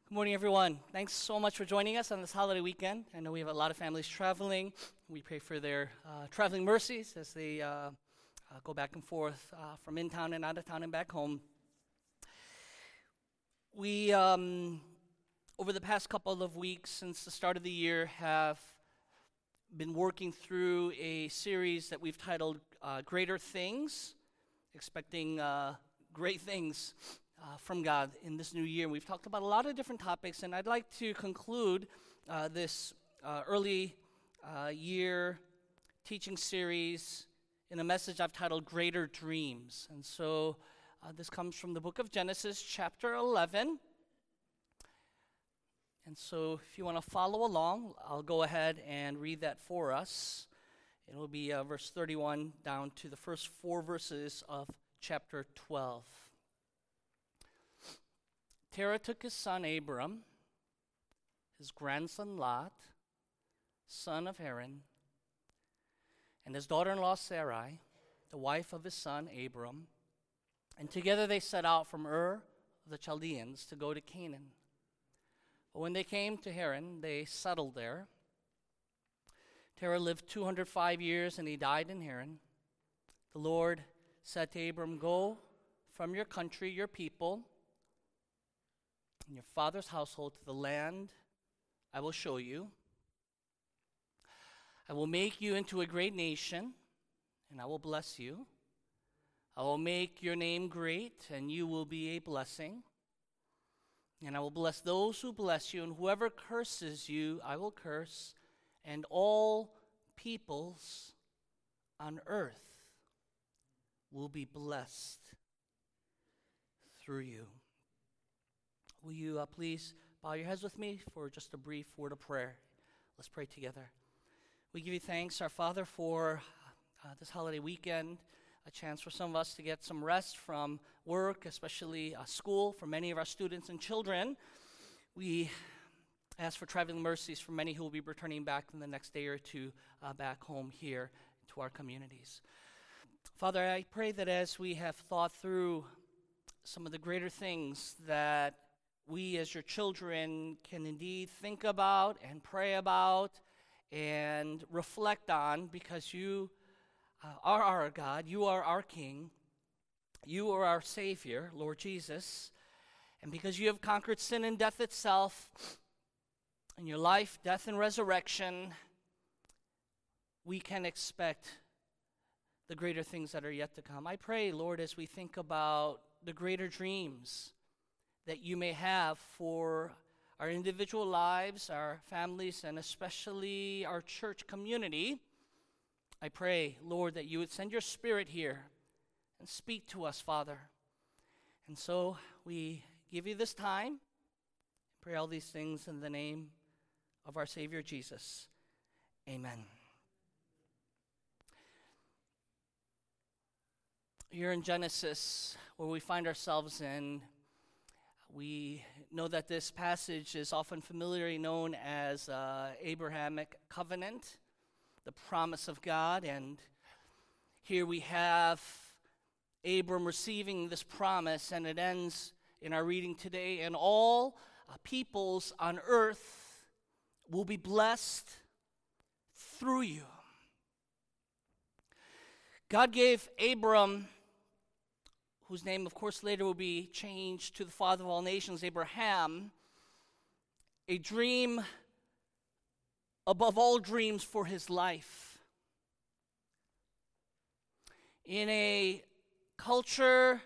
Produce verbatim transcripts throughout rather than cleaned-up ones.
Good morning, everyone. Thanks so much for joining us on this holiday weekend. I know we have a lot of families traveling. We pray for their uh, traveling mercies as they uh, uh, go back and forth uh, from in town and out of town and back home. We, um, over the past couple of weeks since the start of the year, have been working through a series that we've titled uh, Greater Things, expecting uh, great things Uh, from God in this new year. We've talked about a lot of different topics, and I'd like to conclude uh, this uh, early uh, year teaching series in a message I've titled Greater Dreams. And so uh, this comes from the book of Genesis, chapter eleven. And so if you want to follow along, I'll go ahead and read that for us. It will be uh, verse thirty-one down to the first four verses of chapter twelve. Terah took his son Abram, his grandson Lot, son of Haran, and his daughter-in-law Sarai, the wife of his son Abram, and together they set out from Ur of the Chaldeans to go to Canaan. But when they came to Haran, they settled there. Terah lived two hundred five years, and he died in Haran. The Lord said to Abram, "Go from your country, your people, and your father's household to the land I will show you. I will make you into a great nation, and I will bless you. I will make your name great, and you will be a blessing. And I will bless those who bless you, and whoever curses you, I will curse, and all peoples on earth will be blessed through you." Will you uh, please bow your heads with me for just a brief word of prayer? Let's pray together. We give you thanks, our Father, for uh, this holiday weekend, a chance for some of us to get some rest from work, especially uh, school, for many of our students and children. We ask for traveling mercies for many who will be returning back in the next day or two uh, back home here to our communities. Father, I pray that as we have thought through some of the greater things that we as your children can indeed think about and pray about and reflect on, because you uh, are our God, you are our King, you are our Savior, Lord Jesus, and because you have conquered sin and death itself, in your life, death, and resurrection, we can expect the greater things that are yet to come. I pray, Lord, as we think about the greater dreams that you may have for our individual lives, our families, and especially our church community, I pray, Lord, that you would send your Spirit here and speak to us, Father. And so we give you this time. Pray all these things in the name of our Savior Jesus. Amen. Here in Genesis, where we find ourselves in, we know that this passage is often familiarly known as uh, Abrahamic covenant, the promise of God. And here we have Abram receiving this promise, and it ends in our reading today, "And all uh, peoples on earth will be blessed through you." God gave Abram, whose name, of course, later will be changed to the father of all nations, Abraham, a dream above all dreams for his life. In a culture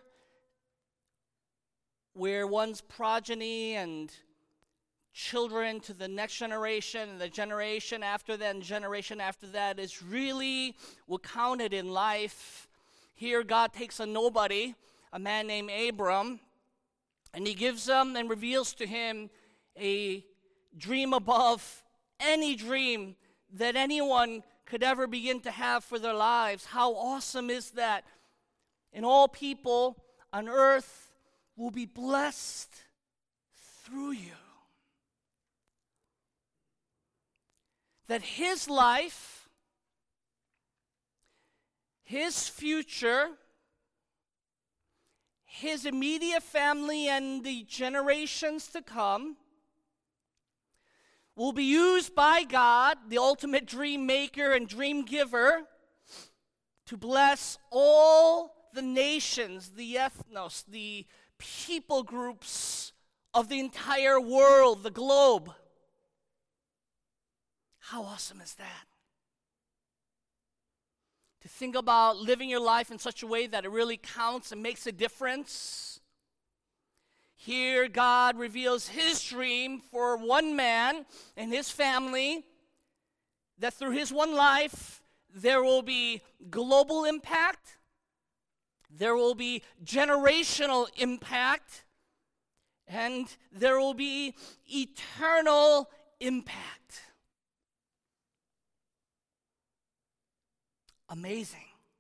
where one's progeny and children to the next generation and the generation after that and generation after that is really what counted in life, here God takes a nobody, a man named Abram, and he gives him and reveals to him a dream above any dream that anyone could ever begin to have for their lives. How awesome is that? And all people on earth will be blessed through you. That his life, his future, his immediate family and the generations to come will be used by God, the ultimate dream maker and dream giver, to bless all the nations, the ethnos, the people groups of the entire world, the globe. How awesome is that? To think about living your life in such a way that it really counts and makes a difference. Here, God reveals his dream for one man and his family, that through his one life, there will be global impact, there will be generational impact, and there will be eternal impact. Amazing.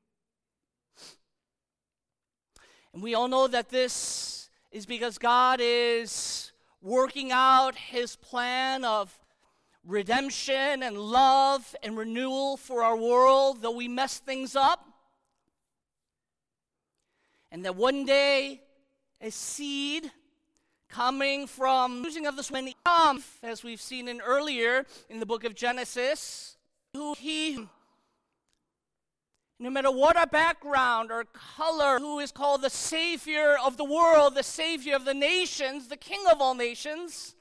And we all know that this is because God is working out his plan of redemption and love and renewal for our world, though we mess things up. And that one day, a seed coming from losing of this when he comes, as we've seen in earlier in the book of Genesis, who he, no matter what our background or color, who is called the Savior of the world, the Savior of the nations, the King of all nations.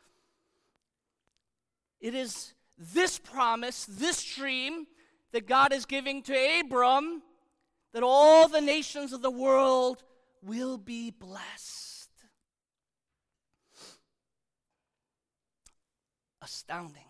It is this promise, this dream that God is giving to Abram, that all the nations of the world will be blessed. Astounding.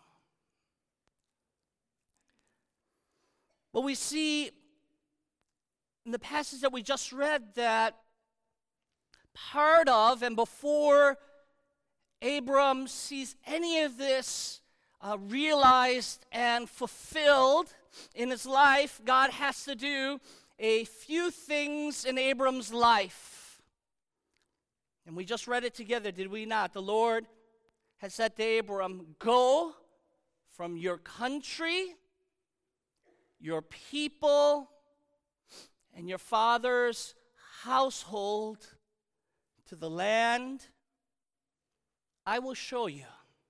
But we see in the passage that we just read that part of, and before Abram sees any of this uh, realized and fulfilled in his life, God has to do a few things in Abram's life. And we just read it together, did we not? The Lord had said to Abram, go from your country, your people, and your father's household to the land I will show you.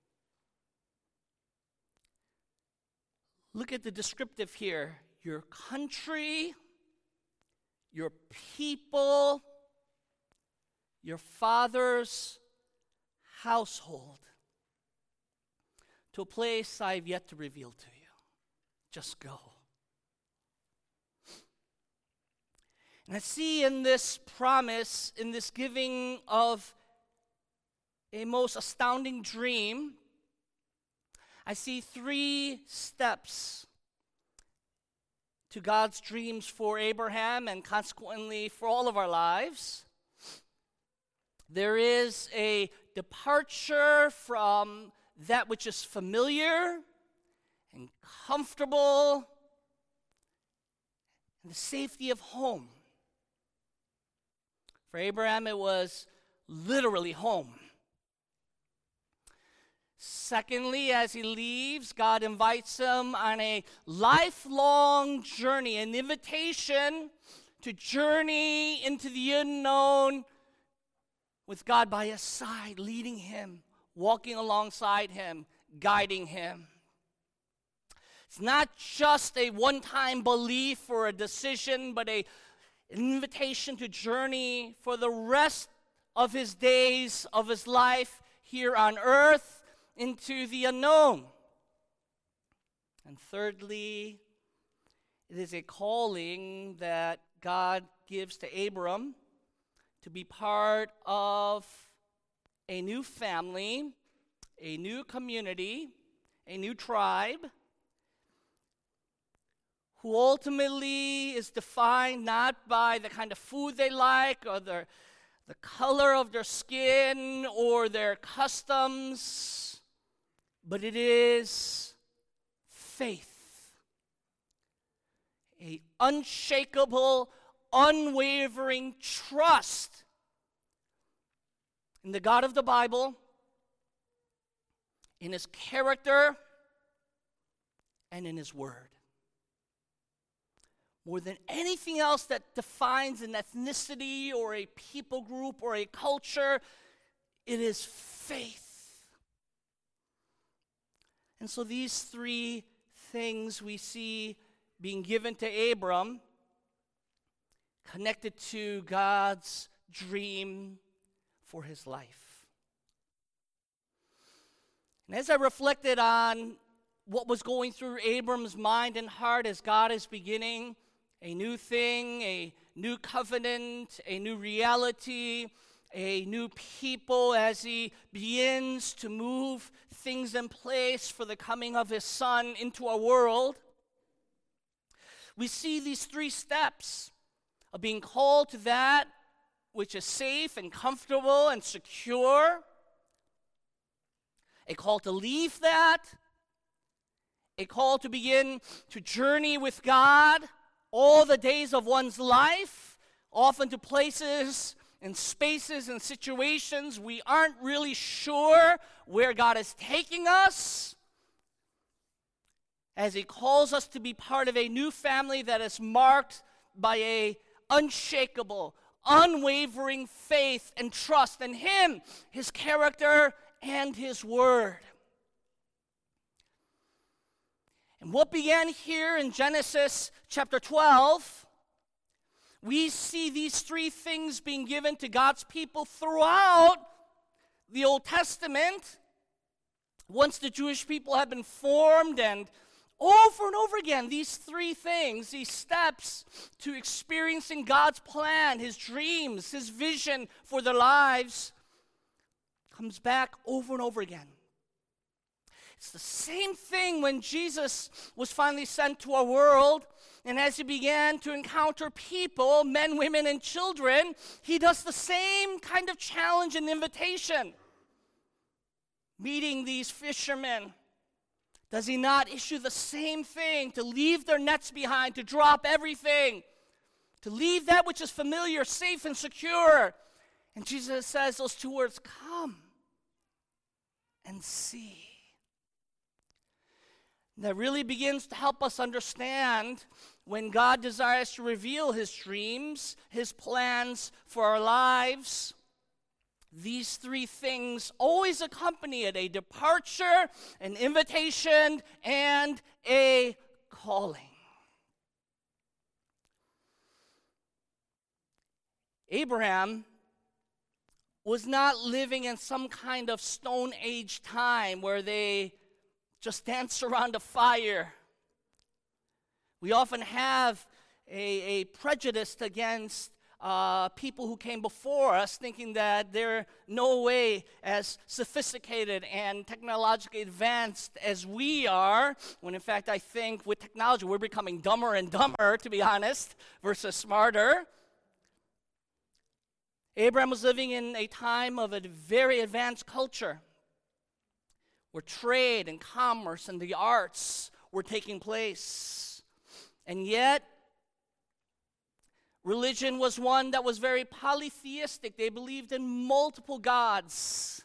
Look at the descriptive here. Your country, your people, your father's household, to a place I've yet to reveal to you. Just go. And I see in this promise, in this giving of a most astounding dream, I see three steps to God's dreams for Abraham and consequently for all of our lives. There is a departure from that which is familiar and comfortable and the safety of home. For Abraham, it was literally home. Secondly, as he leaves, God invites him on a lifelong journey, an invitation to journey into the unknown with God by his side, leading him, walking alongside him, guiding him. It's not just a one-time belief or a decision, but a an invitation to journey for the rest of his days, of his life here on earth, into the unknown. And thirdly, it is a calling that God gives to Abram to be part of a new family, a new community, a new tribe, who ultimately is defined not by the kind of food they like or their, the color of their skin or their customs, but it is faith. A unshakable, unwavering trust in the God of the Bible, in his character, and in his word. More than anything else that defines an ethnicity or a people group or a culture, it is faith. And so these three things we see being given to Abram, connected to God's dream for his life. And as I reflected on what was going through Abram's mind and heart as God is beginning a new thing, a new covenant, a new reality, a new people, as he begins to move things in place for the coming of his son into our world, we see these three steps of being called to that which is safe and comfortable and secure, a call to leave that, a call to begin to journey with God all the days of one's life, often to places and spaces and situations we aren't really sure where God is taking us, as he calls us to be part of a new family that is marked by a unshakable, unwavering faith and trust in him, his character, and his word. And what began here in Genesis chapter twelve, we see these three things being given to God's people throughout the Old Testament. Once the Jewish people have been formed, and over and over again, these three things, these steps to experiencing God's plan, his dreams, his vision for their lives, comes back over and over again. It's the same thing when Jesus was finally sent to our world, and as he began to encounter people, men, women, and children, he does the same kind of challenge and invitation. Meeting these fishermen, does he not issue the same thing, to leave their nets behind, to drop everything, to leave that which is familiar, safe, and secure? And Jesus says those two words, come and see. That really begins to help us understand when God desires to reveal his dreams, his plans for our lives. These three things always accompany it: a departure, an invitation, and a calling. Abraham was not living in some kind of Stone Age time where they just dance around a fire. We often have a, a prejudice against uh, people who came before us, thinking that they're no way as sophisticated and technologically advanced as we are, when in fact I think with technology we're becoming dumber and dumber, to be honest, versus smarter. Abraham was living in a time of a very advanced culture, where trade and commerce and the arts were taking place. And yet, religion was one that was very polytheistic. They believed in multiple gods.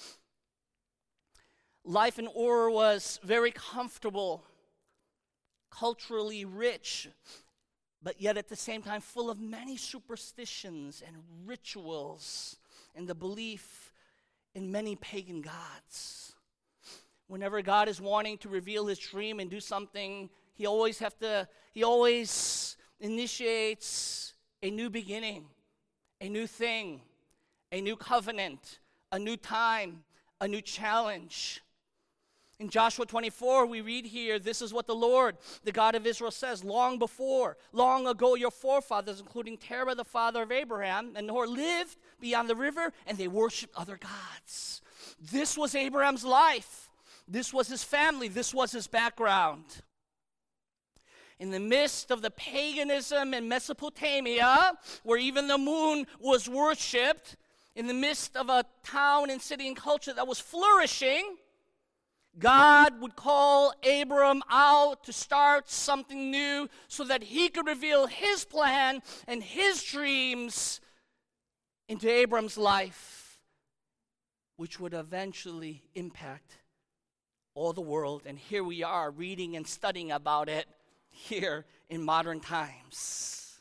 Life in Ur was very comfortable, culturally rich, but yet at the same time full of many superstitions and rituals and the belief in many pagan gods. Whenever God is wanting to reveal his dream and do something, he always have to, he always initiates a new beginning, a new thing, a new covenant, a new time, a new challenge. In Joshua twenty-four, we read here, this is what the Lord, the God of Israel, says: long before, long ago, your forefathers, including Terah, the father of Abraham, and Nahor, lived beyond the river, and they worshiped other gods. This was Abraham's life. This was his family. This was his background. In the midst of the paganism in Mesopotamia, where even the moon was worshipped, in the midst of a town and city and culture that was flourishing, God would call Abram out to start something new so that he could reveal his plan and his dreams into Abram's life, which would eventually impact all the world. And here we are reading and studying about it here in modern times.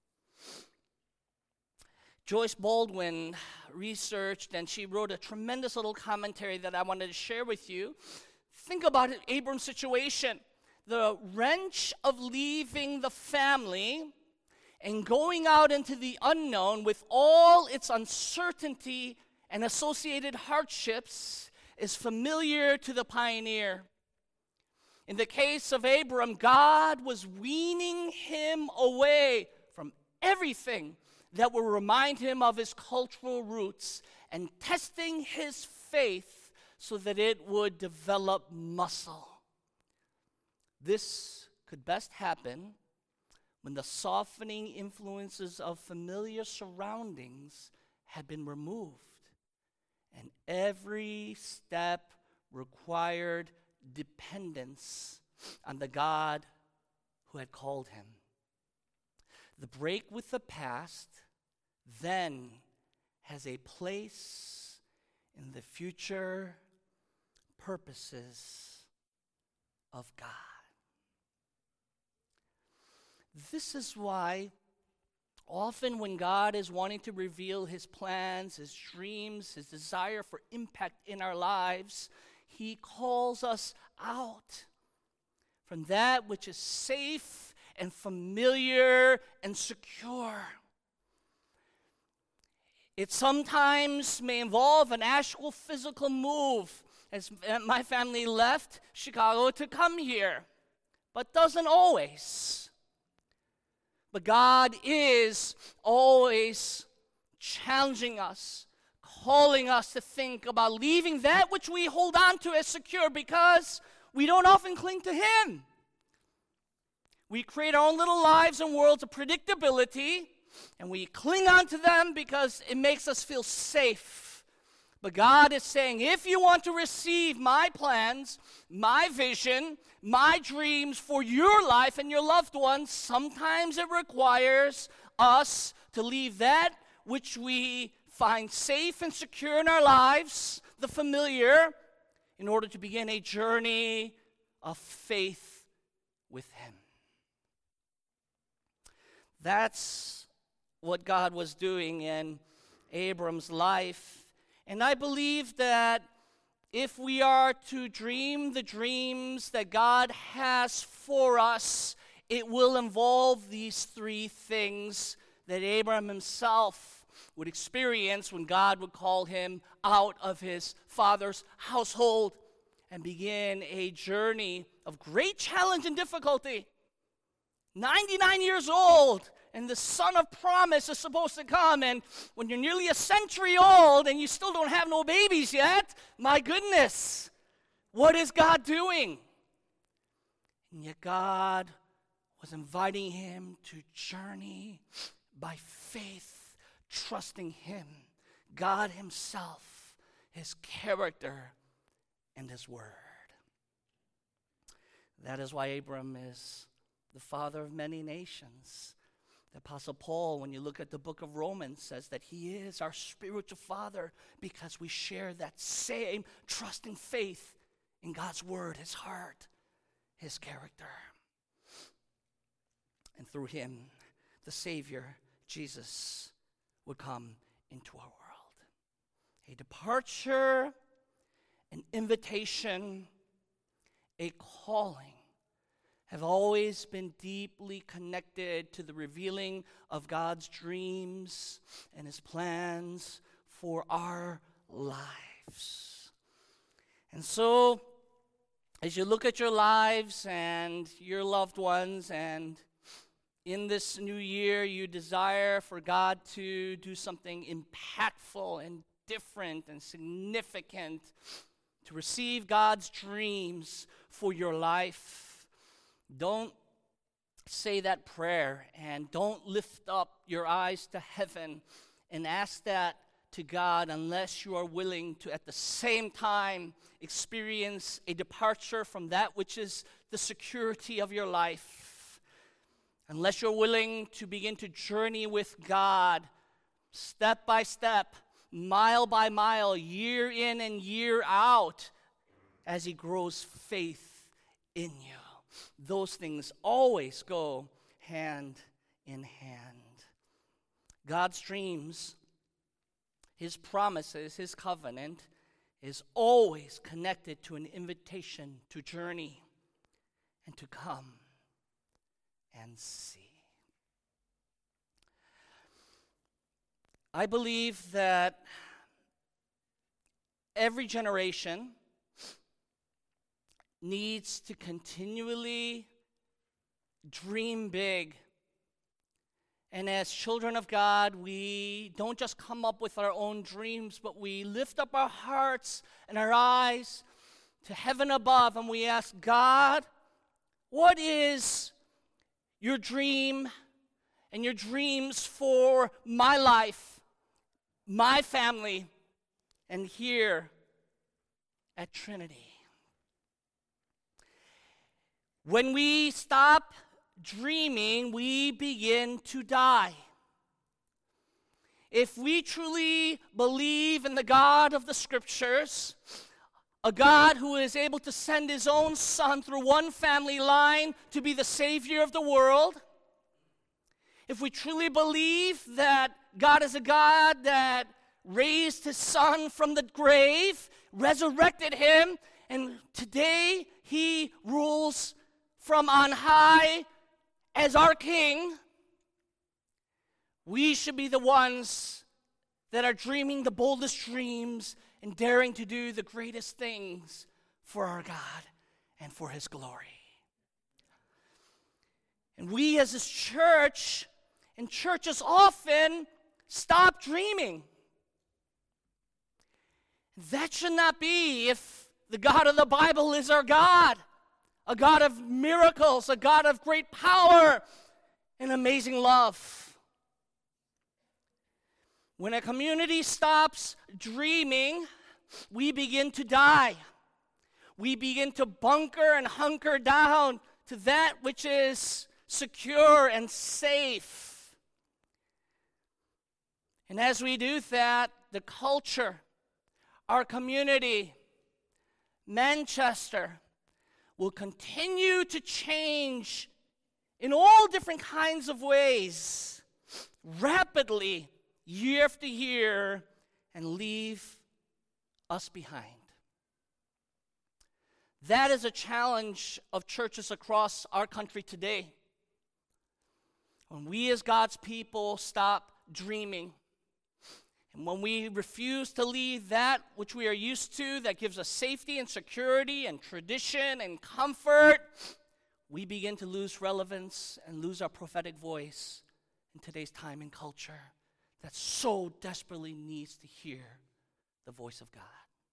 Joyce Baldwin researched, and she wrote a tremendous little commentary that I wanted to share with you. Think about it, Abram's situation. The wrench of leaving the family and going out into the unknown with all its uncertainty and associated hardships is familiar to the pioneer. In the case of Abram, God was weaning him away from everything that will remind him of his cultural roots and testing his faith so that it would develop muscle. This could best happen when the softening influences of familiar surroundings had been removed and every step required dependence on the God who had called him. The break with the past then has a place in the future purposes of God. This is why often when God is wanting to reveal his plans, his dreams, his desire for impact in our lives, he calls us out from that which is safe and familiar and secure. It sometimes may involve an actual physical move, as my family left Chicago to come here, but doesn't always. But God is always challenging us, calling us to think about leaving that which we hold on to as secure because we don't often cling to him. We create our own little lives and worlds of predictability, and we cling on to them because it makes us feel safe. But God is saying, if you want to receive my plans, my vision, my dreams for your life and your loved ones, sometimes it requires us to leave that which we find safe and secure in our lives, the familiar, in order to begin a journey of faith with him. That's what God was doing in Abram's life. And I believe that if we are to dream the dreams that God has for us, it will involve these three things that Abram himself would experience when God would call him out of his father's household and begin a journey of great challenge and difficulty. ninety-nine years old, and the son of promise is supposed to come, and when you're nearly a century old and you still don't have no babies yet, my goodness, what is God doing? And yet God was inviting him to journey by faith, trusting him, God himself, his character, and his word. That is why Abram is the father of many nations. The Apostle Paul, when you look at the book of Romans, says that he is our spiritual father because we share that same trusting faith in God's word, his heart, his character. And through him, the Savior, Jesus, would come into our world. A departure, an invitation, a calling have always been deeply connected to the revealing of God's dreams and his plans for our lives. And so, as you look at your lives and your loved ones, and in this new year you desire for God to do something impactful and different and significant, to receive God's dreams for your life, don't say that prayer and don't lift up your eyes to heaven and ask that to God unless you are willing to at the same time experience a departure from that which is the security of your life. Unless you're willing to begin to journey with God step by step, mile by mile, year in and year out, as he grows faith in you. Those things always go hand in hand. God's dreams, his promises, his covenant is always connected to an invitation to journey and to come and see. I believe that every generation needs to continually dream big. And as children of God, we don't just come up with our own dreams, but we lift up our hearts and our eyes to heaven above, and we ask, God, what is your dream and your dreams for my life, my family, and here at Trinity? When we stop dreaming, we begin to die. If we truly believe in the God of the Scriptures, a God who is able to send his own Son through one family line to be the Savior of the world, if we truly believe that God is a God that raised his Son from the grave, resurrected him, and today he rules from on high as our King, we should be the ones that are dreaming the boldest dreams and daring to do the greatest things for our God and for his glory. And we as this church, and churches often stop dreaming. That should not be if the God of the Bible is our God. A God of miracles, a God of great power and amazing love. When a community stops dreaming, we begin to die. We begin to bunker and hunker down to that which is secure and safe. And as we do that, the culture, our community, Manchester, will continue to change in all different kinds of ways, rapidly, year after year, and leave us behind. That is a challenge of churches across our country today. When we as God's people stop dreaming, and when we refuse to leave that which we are used to, that gives us safety and security and tradition and comfort, we begin to lose relevance and lose our prophetic voice in today's time and culture that so desperately needs to hear the voice of God.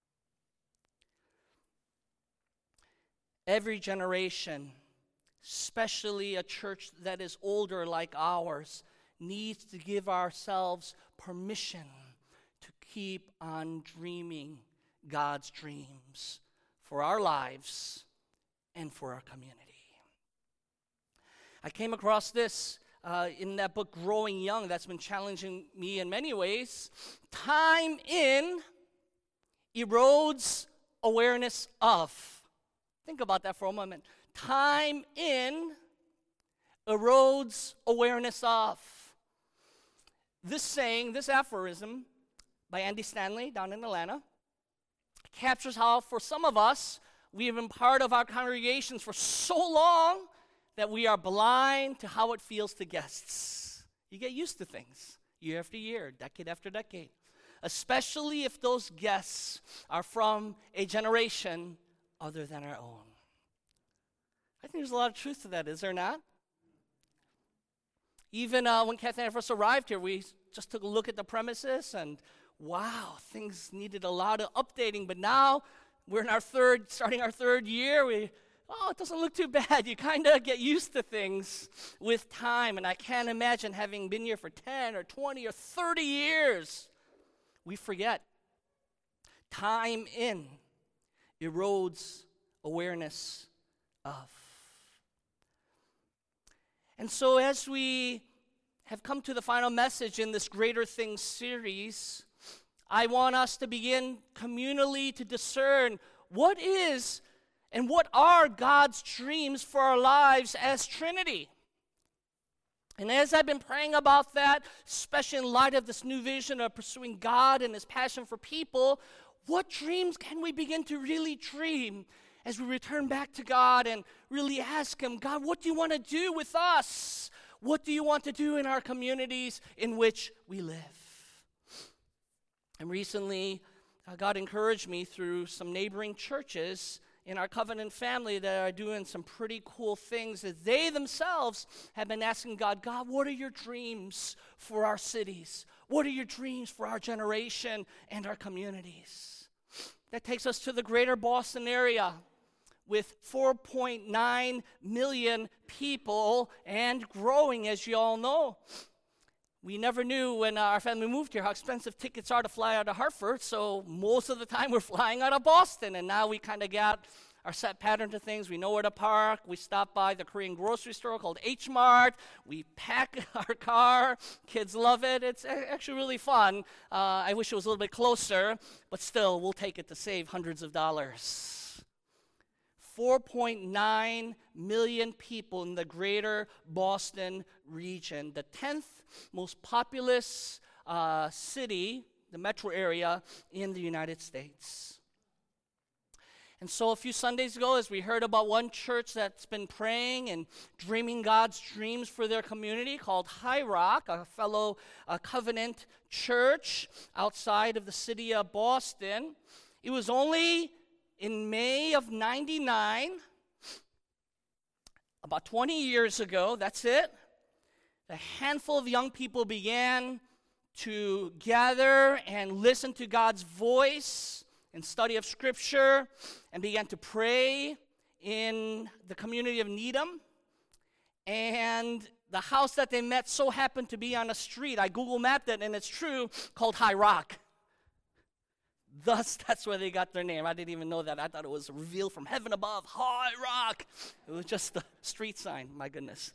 Every generation, especially a church that is older like ours, needs to give ourselves permission to keep on dreaming God's dreams for our lives and for our community. I came across this uh, in that book, Growing Young, that's been challenging me in many ways. Time in erodes awareness of. Think about that for a moment. Time in erodes awareness of. This saying, this aphorism by Andy Stanley down in Atlanta, captures how for some of us, we have been part of our congregations for so long that we are blind to how it feels to guests. You get used to things year after year, decade after decade, especially if those guests are from a generation other than our own. I think there's a lot of truth to that, is there not? Even uh, when Kathy and I first arrived here, we just took a look at the premises, and wow, things needed a lot of updating. But now we're in our third, starting our third year. We, oh, it doesn't look too bad. You kind of get used to things with time. And I can't imagine having been here for ten or twenty or thirty years. We forget. Time in erodes awareness of. And so as we have come to the final message in this Greater Things series, I want us to begin communally to discern what is and what are God's dreams for our lives as Trinity. And as I've been praying about that, especially in light of this new vision of pursuing God and his passion for people, What dreams can we begin to really dream as we return back to God and really ask Him, God, what do you want to do with us? What do you want to do in our communities in which we live? And recently, uh, God encouraged me through some neighboring churches in our covenant family that are doing some pretty cool things that they themselves have been asking God, God, what are your dreams for our cities? What are your dreams for our generation and our communities? That takes us to the greater Boston area with four point nine million people and growing, as you all know. We never knew when our family moved here how expensive tickets are to fly out of Hartford, so most of the time we're flying out of Boston, and now we kind of got our set pattern to things. We know where to park. We stop by the Korean grocery store called H Mart. We pack our car. Kids love it. It's actually really fun. Uh, I wish it was a little bit closer, but still, we'll take it to save hundreds of dollars. four point nine million people in the greater Boston region, the tenth most populous uh, city, the metro area in the United States. And so a few Sundays ago, as we heard about one church that's been praying and dreaming God's dreams for their community called High Rock, a fellow uh, covenant church outside of the city of Boston, it was only in May of ninety-nine, about twenty years ago, that's it, a handful of young people began to gather and listen to God's voice and study of Scripture and began to pray in the community of Needham. And the house that they met so happened to be on a street, I Google mapped it, and it's true, called High Rock. Thus, that's where they got their name. I didn't even know that. I thought it was revealed from heaven above, High Rock. It was just the street sign, my goodness.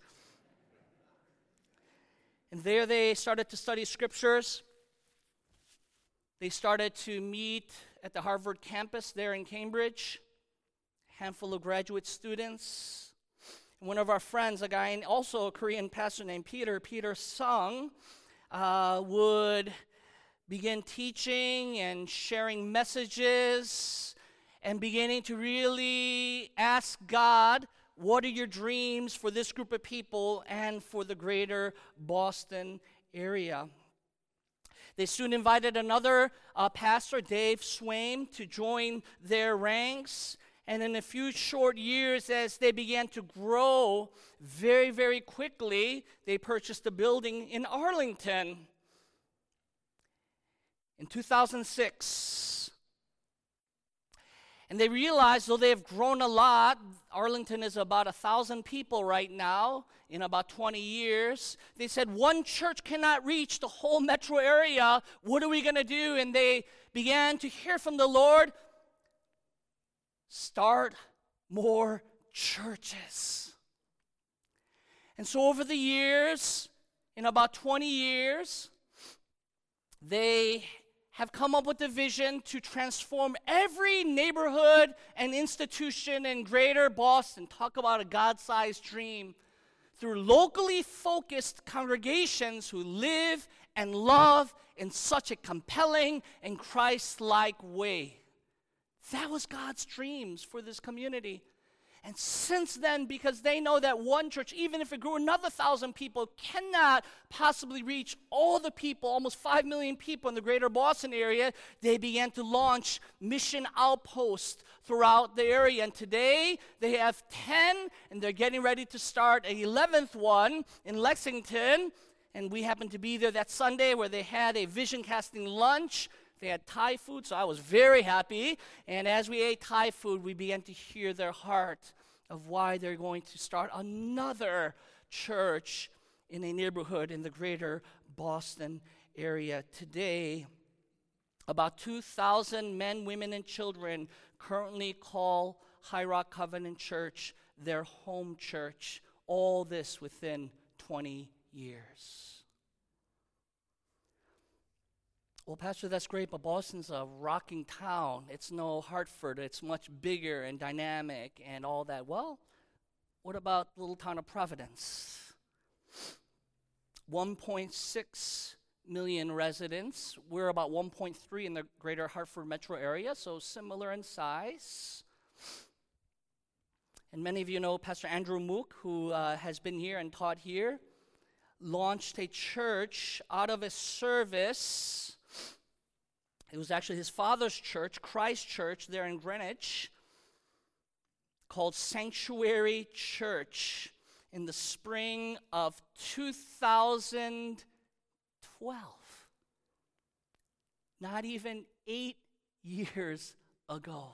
And there they started to study scriptures. They started to meet at the Harvard campus there in Cambridge. A handful of graduate students. And one of our friends, a guy, also a Korean pastor named Peter, Peter Sung, uh, would begin teaching and sharing messages and beginning to really ask God, what are your dreams for this group of people and for the greater Boston area? They soon invited another uh, pastor, Dave Swaim, to join their ranks. And in a few short years, as they began to grow very, very quickly, they purchased a building in Arlington. In two thousand six, and they realized, though they have grown a lot, Arlington is about a thousand people right now, in about twenty years. They said, one church cannot reach the whole metro area. What are we going to do? And they began to hear from the Lord, start more churches. And so over the years, in about twenty years, they have come up with a vision to transform every neighborhood and institution in greater Boston. Talk about a God-sized dream. Through locally focused congregations who live and love in such a compelling and Christ-like way. That was God's dreams for this community. And since then, because they know that one church, even if it grew another thousand people, cannot possibly reach all the people, almost five million people in the greater Boston area, they began to launch mission outposts throughout the area. And today, they have ten, and they're getting ready to start an eleventh one in Lexington. And we happened to be there that Sunday where they had a vision casting lunch. They had Thai food, so I was very happy. And as we ate Thai food, we began to hear their heart of why they're going to start another church in a neighborhood in the greater Boston area. Today, about two thousand men, women, and children currently call High Rock Covenant Church their home church. All this within twenty years. Well, Pastor, that's great, but Boston's a rocking town. It's no Hartford. It's much bigger and dynamic and all that. Well, what about the little town of Providence? one point six million residents. We're about one point three in the greater Hartford metro area, so similar in size. And many of you know Pastor Andrew Mook, who uh, has been here and taught here, launched a church out of a service. It was actually his father's church, Christ Church, there in Greenwich, called Sanctuary Church in the spring of two thousand twelve. Not even eight years ago.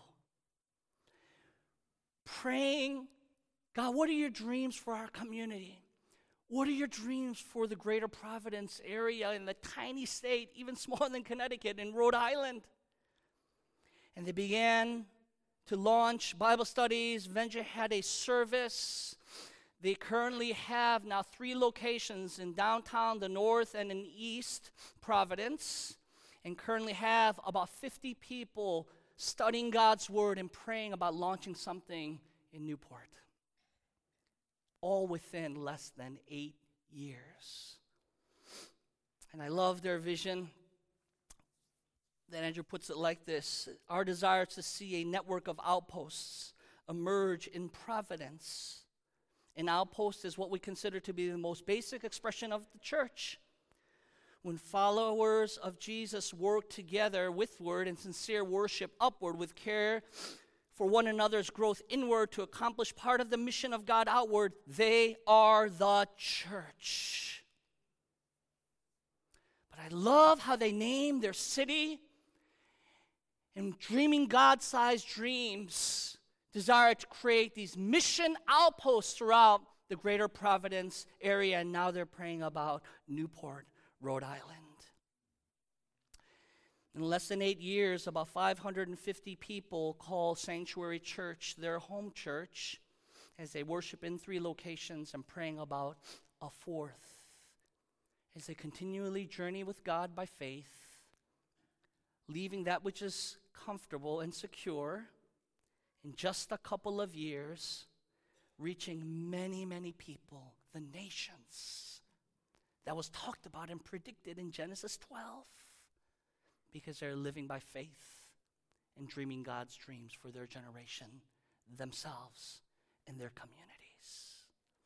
Praying, God, what are your dreams for our community? What are your dreams for the greater Providence area in the tiny state, even smaller than Connecticut, in Rhode Island? And they began to launch Bible studies. Venture had a service. They currently have now three locations in downtown, the north, and in east Providence, and currently have about fifty people studying God's Word and praying about launching something in Newport. All within less than eight years. And I love their vision. Then Andrew puts it like this: our desire is to see a network of outposts emerge in Providence. An outpost is what we consider to be the most basic expression of the church. When followers of Jesus work together with word and sincere worship upward, with care for one another's growth inward to accomplish part of the mission of God outward, they are the church. But I love how they name their city, and dreaming God-sized dreams desire to create these mission outposts throughout the greater Providence area, and now they're praying about Newport, Rhode Island. In less than eight years, about five hundred fifty people call Sanctuary Church their home church as they worship in three locations and praying about a fourth. As they continually journey with God by faith, leaving that which is comfortable and secure, in just a couple of years, reaching many, many people, the nations. That was talked about and predicted in Genesis twelve, because they're living by faith and dreaming God's dreams for their generation, themselves, and their communities.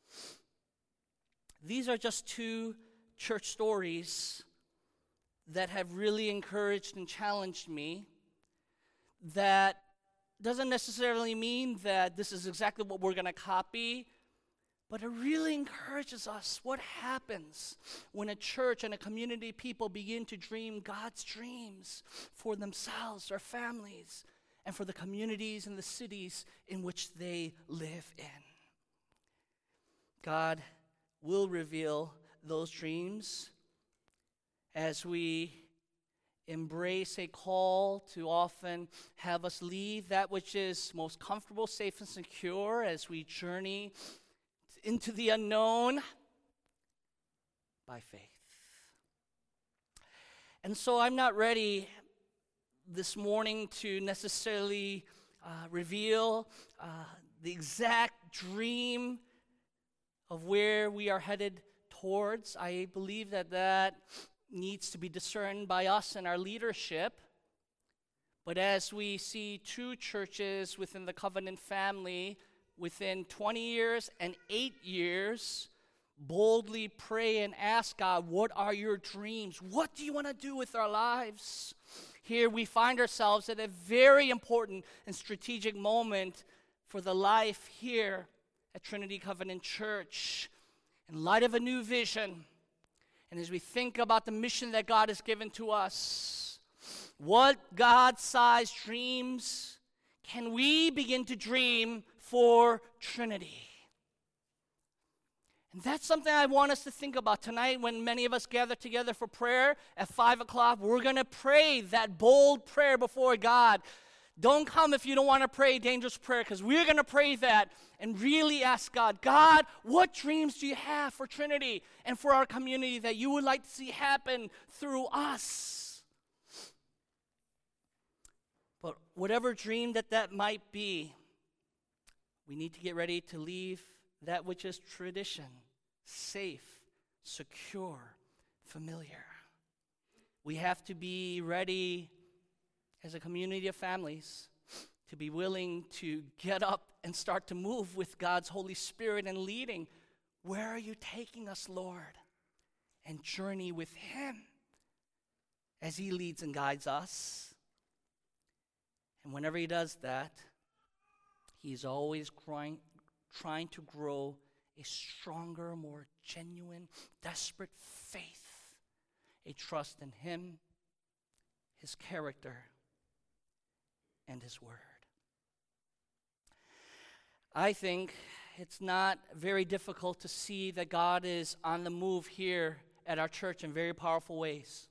These are just two church stories that have really encouraged and challenged me. That doesn't necessarily mean that this is exactly what we're going to copy, but it really encourages us what happens when a church and a community of people begin to dream God's dreams for themselves, their families, and for the communities and the cities in which they live in. God will reveal those dreams as we embrace a call to often have us leave that which is most comfortable, safe, and secure as we journey into the unknown by faith. And so I'm not ready this morning to necessarily uh, reveal uh, the exact dream of where we are headed towards. I believe that that needs to be discerned by us and our leadership. But as we see two churches within the Covenant family within twenty years and eight years, boldly pray and ask God, what are your dreams? What do you want to do with our lives? Here we find ourselves at a very important and strategic moment for the life here at Trinity Covenant Church. In light of a new vision, and as we think about the mission that God has given to us, what God-sized dreams can we begin to dream for Trinity? And that's something I want us to think about tonight when many of us gather together for prayer at five o'clock. We're going to pray that bold prayer before God. Don't come if you don't want to pray a dangerous prayer, because we're going to pray that and really ask God, God, what dreams do you have for Trinity and for our community that you would like to see happen through us? But whatever dream that that might be, we need to get ready to leave that which is tradition, safe, secure, familiar. We have to be ready as a community of families to be willing to get up and start to move with God's Holy Spirit and leading. Where are you taking us, Lord? And journey with Him as He leads and guides us. And whenever He does that, He's always trying, trying to grow a stronger, more genuine, desperate faith, a trust in Him, His character, and His Word. I think it's not very difficult to see that God is on the move here at our church in very powerful ways.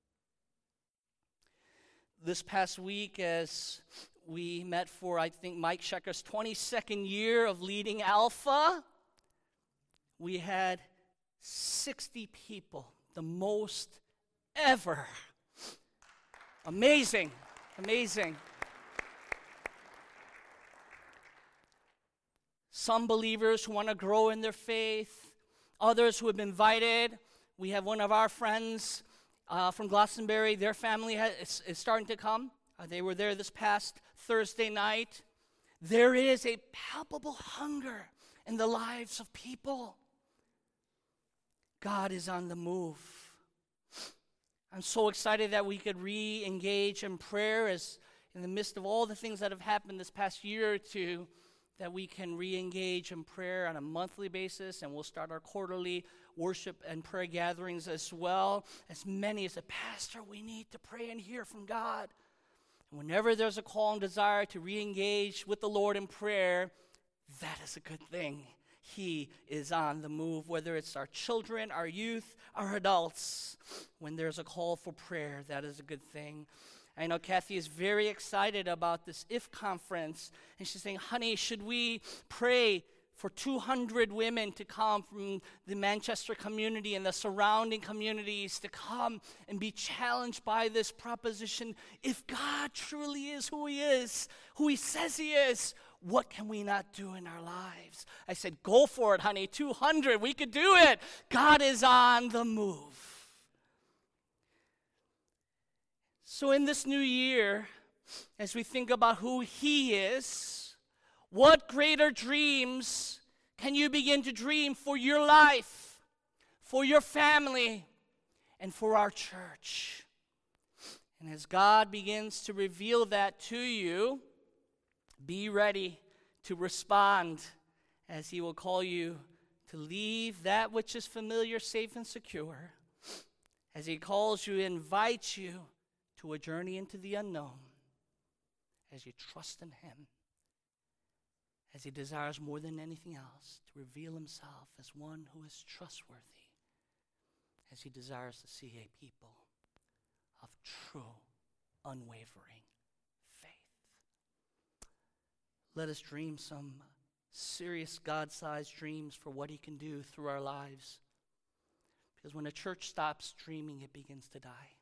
This past week, as we met for, I think, Mike Shecker's twenty-second year of leading Alpha, we had sixty people, the most ever. Amazing, amazing. Some believers who want to grow in their faith, others who have been invited. We have one of our friends uh, from Glastonbury. Their family has, is, is starting to come. Uh, they were there this past Thursday night. There is a palpable hunger in the lives of people. God is on the move. I'm so excited that we could re-engage in prayer as in the midst of all the things that have happened this past year or two, that we can re-engage in prayer on a monthly basis, and we'll start our quarterly worship and prayer gatherings as well. As many as a pastor, we need to pray and hear from God. And whenever there's a call and desire to re-engage with the Lord in prayer, that is a good thing. He is on the move, whether it's our children, our youth, our adults. When there's a call for prayer, that is a good thing. I know Kathy is very excited about this I F conference, and she's saying, honey, should we pray for two hundred women to come from the Manchester community and the surrounding communities to come and be challenged by this proposition? If God truly is who He is, who He says He is, what can we not do in our lives? I said, go for it, honey, two hundred, we could do it. God is on the move. So in this new year, as we think about who He is, what greater dreams can you begin to dream for your life, for your family, and for our church? And as God begins to reveal that to you, be ready to respond, as He will call you to leave that which is familiar, safe, and secure, as He calls you, invites you to a journey into the unknown, as you trust in Him, as He desires more than anything else to reveal Himself as one who is trustworthy, as He desires to see a people of true, unwavering faith. Let us dream some serious God-sized dreams for what He can do through our lives, because when a church stops dreaming, it begins to die.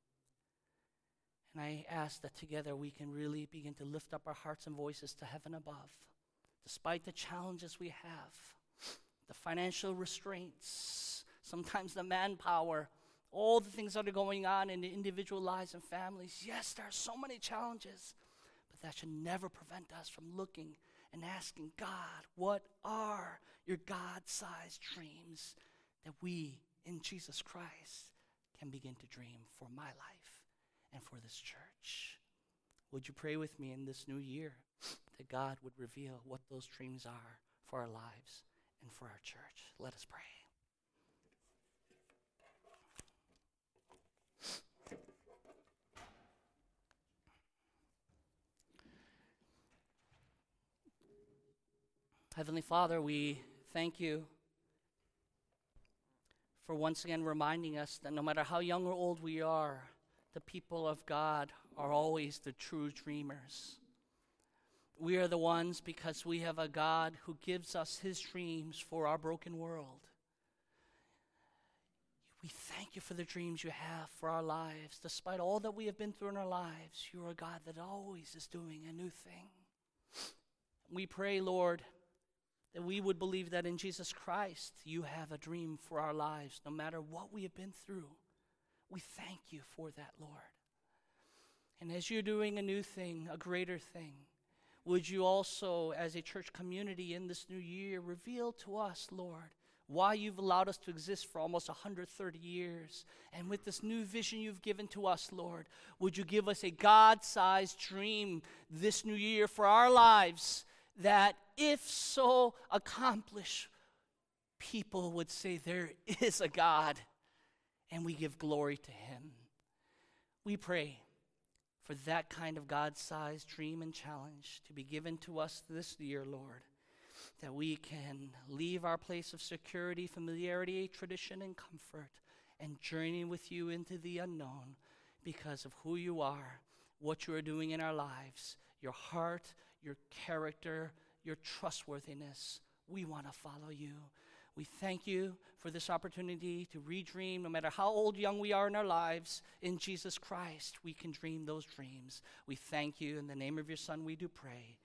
And I ask that together we can really begin to lift up our hearts and voices to heaven above, despite the challenges we have, the financial restraints, sometimes the manpower, all the things that are going on in the individual lives and families. Yes, there are so many challenges, but that should never prevent us from looking and asking God, what are your God-sized dreams that we in Jesus Christ can begin to dream for my life and for this church? Would you pray with me in this new year that God would reveal what those dreams are for our lives and for our church? Let us pray. Heavenly Father, we thank You for once again reminding us that no matter how young or old we are, the people of God are always the true dreamers. We are the ones because we have a God who gives us His dreams for our broken world. We thank You for the dreams You have for our lives. Despite all that we have been through in our lives, You are a God that always is doing a new thing. We pray, Lord, that we would believe that in Jesus Christ, You have a dream for our lives, no matter what we have been through, We thank you for that, Lord. And as you're doing a new thing, a greater thing, would you also, as a church community in this new year, reveal to us, Lord, why you've allowed us to exist for almost one hundred thirty years. And with this new vision you've given to us, Lord, would you give us a God-sized dream this new year for our lives that, if so accomplished, people would say there is a God, and we give glory to him. We pray for that kind of God-sized dream and challenge to be given to us this year, Lord, that we can leave our place of security, familiarity, tradition, and comfort, and journey with you into the unknown because of who you are, what you are doing in our lives, your heart, your character, your trustworthiness. We want to follow you. We thank you for this opportunity to redream, no matter how old, young we are in our lives. In Jesus Christ, we can dream those dreams. We thank you. In the name of your Son, we do pray.